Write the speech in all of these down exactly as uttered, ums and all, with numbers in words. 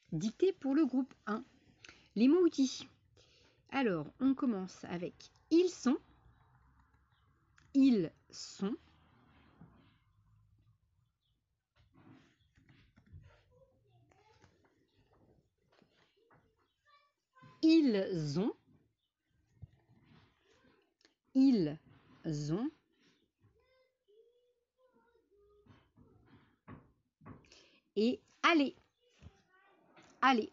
Dictée pour le groupe un. Les mots outils. Alors, on commence avec ils sont. Ils sont. Ils ont. Ils ont. Et allez. Allez.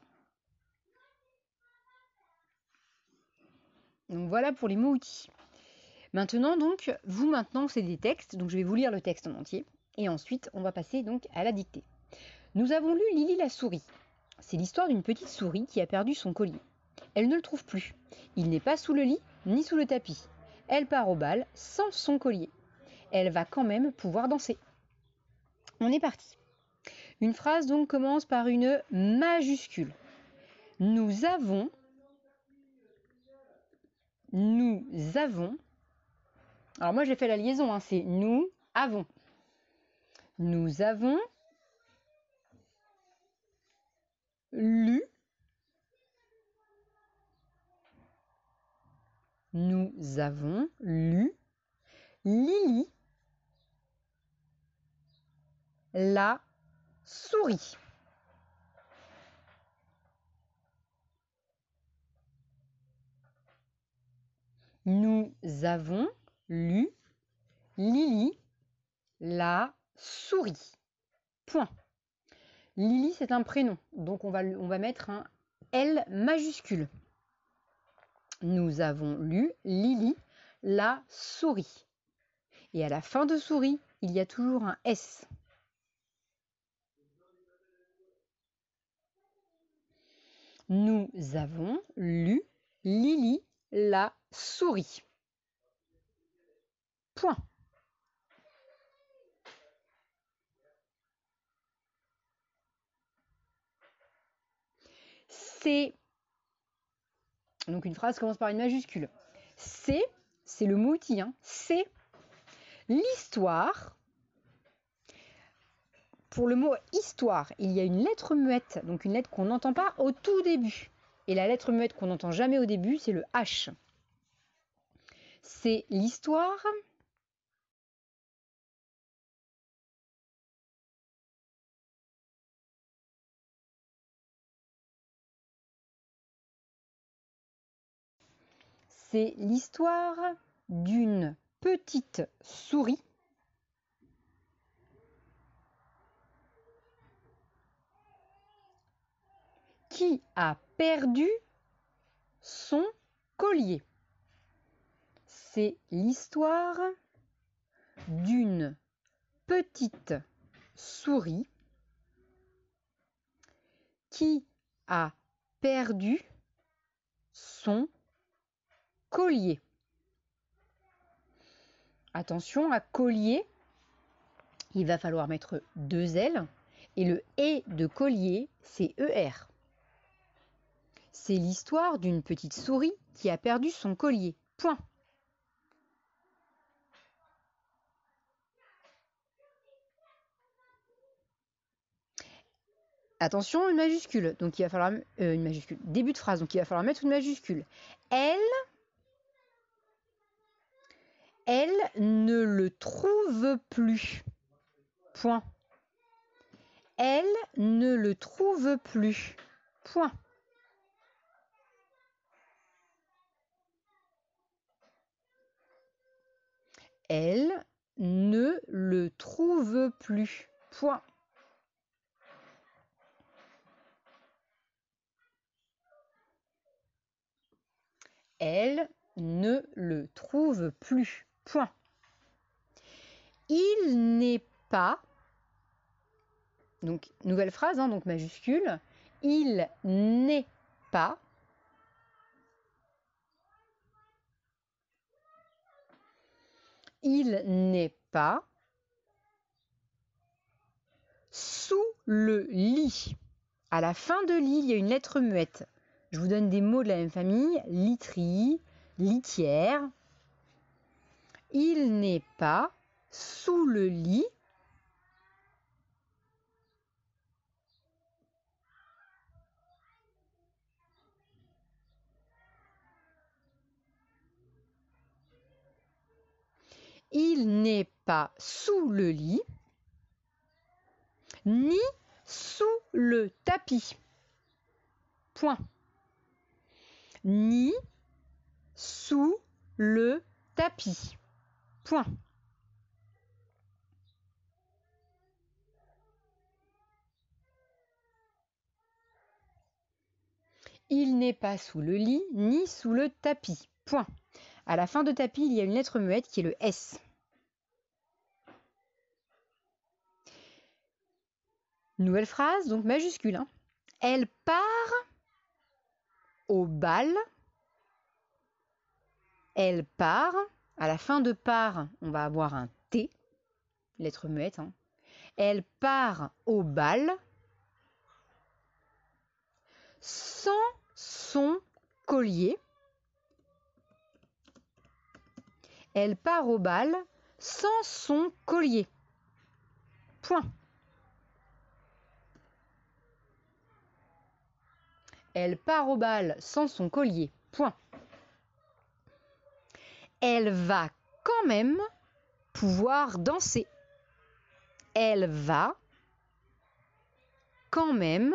Donc voilà pour les mots outils. Maintenant donc, vous maintenant c'est des textes, donc je vais vous lire le texte en entier. Et ensuite, on va passer donc à la dictée. Nous avons lu Lily la souris. C'est l'histoire d'une petite souris qui a perdu son collier. Elle ne le trouve plus. Il n'est pas sous le lit, ni sous le tapis. Elle part au bal sans son collier. Elle va quand même pouvoir danser. On est parti. Une phrase donc commence par une majuscule. Nous avons, nous avons, alors moi j'ai fait la liaison, hein, c'est nous avons. Nous avons lu, nous avons lu Lily la souris. Nous avons lu Lily la souris. Point. Lily, c'est un prénom, donc on va, on va mettre un L majuscule. Nous avons lu Lily la souris. Et à la fin de souris, il y a toujours un S. Nous avons lu Lily la souris. Point. C'est, donc une phrase commence par une majuscule. C'est, c'est le mot outil, hein. C'est l'histoire. Pour le mot histoire, il y a une lettre muette, donc une lettre qu'on n'entend pas au tout début. Et la lettre muette qu'on n'entend jamais au début, c'est le H. C'est l'histoire. C'est l'histoire d'une petite souris qui a perdu son collier. C'est l'histoire d'une petite souris qui a perdu son collier. Attention à collier, il va falloir mettre deux L et le et de collier, c'est E R. C'est l'histoire d'une petite souris qui a perdu son collier. Point. Attention, une majuscule. Donc il va falloir euh, une majuscule. Début de phrase. Donc il va falloir mettre une majuscule. Elle, elle ne le trouve plus. Point. Elle ne le trouve plus. Point. Elle ne le trouve plus. Point. Elle ne le trouve plus. Point. Il n'est pas, donc nouvelle phrase, hein, donc majuscule, il n'est pas, il n'est pas sous le lit. À la fin de lit, il y a une lettre muette. Je vous donne des mots de la même famille, literie, litière. Il n'est pas sous le lit. Il n'est pas sous le lit, ni sous le tapis. Point. Ni sous le tapis. Point. Il n'est pas sous le lit ni sous le tapis. Point. À la fin de tapis, il y a une lettre muette qui est le S. Nouvelle phrase, donc majuscule. Hein. Elle part au bal. Elle part. À la fin de part, on va avoir un T, lettre muette. Hein. Elle part au bal sans son collier. Elle part au bal sans son collier. Point. Elle part au bal sans son collier. Point. Elle va quand même pouvoir danser. Elle va quand même,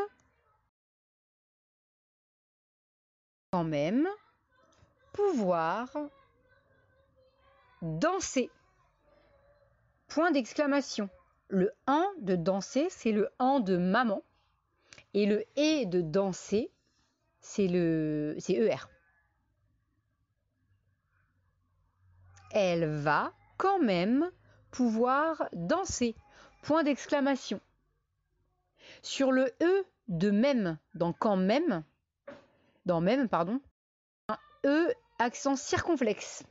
quand même pouvoir danser. Point d'exclamation. Le en de danser, c'est le en de maman. Et le et de danser, c'est le c'est E R. Elle va quand même pouvoir danser. Point d'exclamation. Sur le E de même, dans quand même, dans même, pardon, un E accent circonflexe.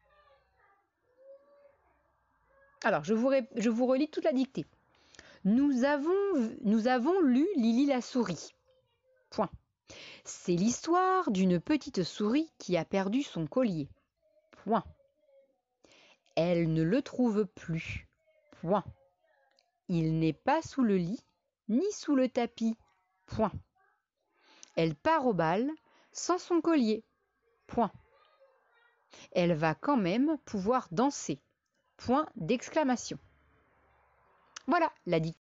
Alors, je vous, je vous relis toute la dictée. Nous avons, nous avons lu Lily la souris. Point. C'est l'histoire d'une petite souris qui a perdu son collier. Point. Elle ne le trouve plus. Point. Il n'est pas sous le lit, ni sous le tapis. Point. Elle part au bal sans son collier. Point. Elle va quand même pouvoir danser. Point d'exclamation. Voilà la dictée.